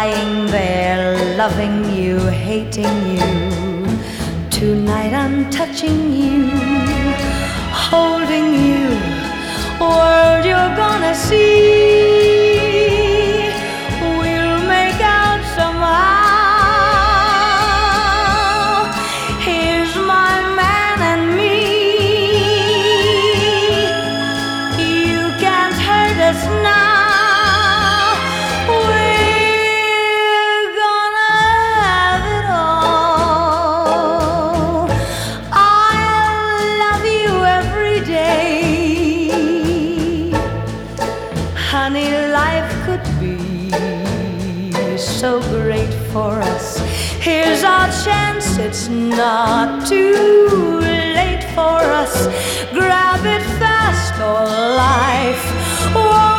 lying there, loving you, hating you. Tonight I'm touching you, holding you. World, you're gonna see. We'll make out somehow. Here's my man and me. You can't hurt us now. We're gonna have it all. I'll love you every day. Honey, life could be so great for us. Here's our chance, it's not too late for us. Grab it fast, or life won't